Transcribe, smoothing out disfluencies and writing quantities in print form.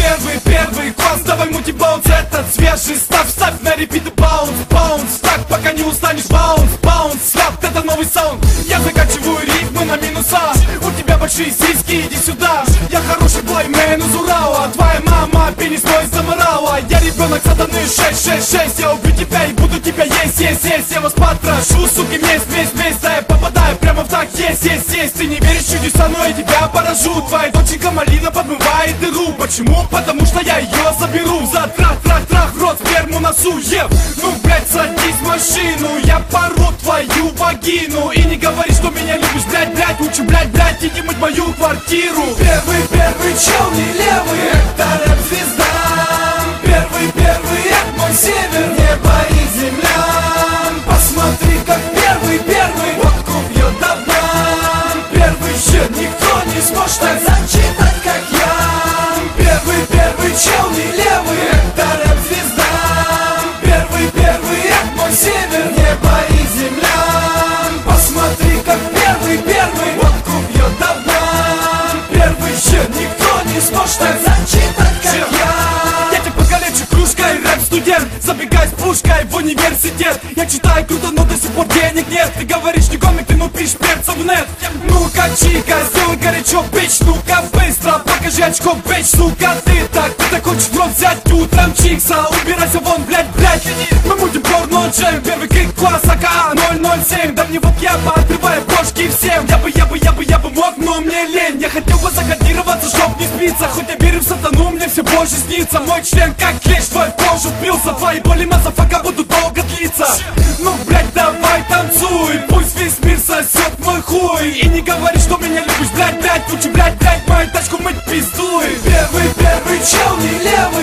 первый класс. Давай мути баунс, этот свежий. Ставь на репит баунс. Так, пока не устанешь, баунс. Слаб, это новый саунд. Я заканчиваю рифмы на минуса. У тебя большие сиськи, иди сюда. Я хороший плеймен из Урала. Твоя мама пенис мой заморала. Я ребенок сатаны 666. Я убью тебя и буду тебя есть. Я вас потрошу, суки, месть. Да я попадаю прямо в так, есть. Ты не веришь в чудеса, но я тебя поражу. Твоя доченька малина подмывает дыру. Почему? Потому что я ее заберу. За трах, рот, сперму носу, ев. Ну, блядь, садись в машину. Я пору твою вагину. И не говори, что меня любишь, блядь. Лучше, блядь, иди мыть мою квартиру. Первый чел не левый, это рэп-звезда. Первый, это мой север, небо и земля. Посмотри, как первый, водку пьет до дна. Первый щит, никто не сможет так зачитать, как я. Первый чел не левый, это рэп-звезда. Первый, это мой север, небо и земля. Посмотри, как первый, водку пьет до дна. Первый щит, никто не сможет так зачитать, как я. Я тебя покалечу кружкой, рэп-студент. Забегай с пушкой в университет. Я читаю круто, но до сих пор денег нет. Ты говоришь, не комик, ты ну пишешь перца в нет. Ну-ка, чика, сделай горячо, бич. Ну-ка, быстро, покажи очко, бич. Сука, ты так хочешь в рот взять утром чикса. Убирайся вон, блядь. Мы мутим порно джем, первый крик класс АКА 007. Да мне вот я поотрываю бошки всем. Я бы мог, но мне лень. Я хотел бы закодироваться, чтоб не спиться. Хоть я верю в сатану, мне все больше снится. Мой член как клещ, твой в кожу впился. Твои боли, мазафака, будут долго длиться. Ну, блядь, давай танцуй. Пусть весь мир сосет мой хуй. И не говори, что меня любишь, блядь. Лучше, блядь, мою тачку мыть пиздуй. Первый чел не левый.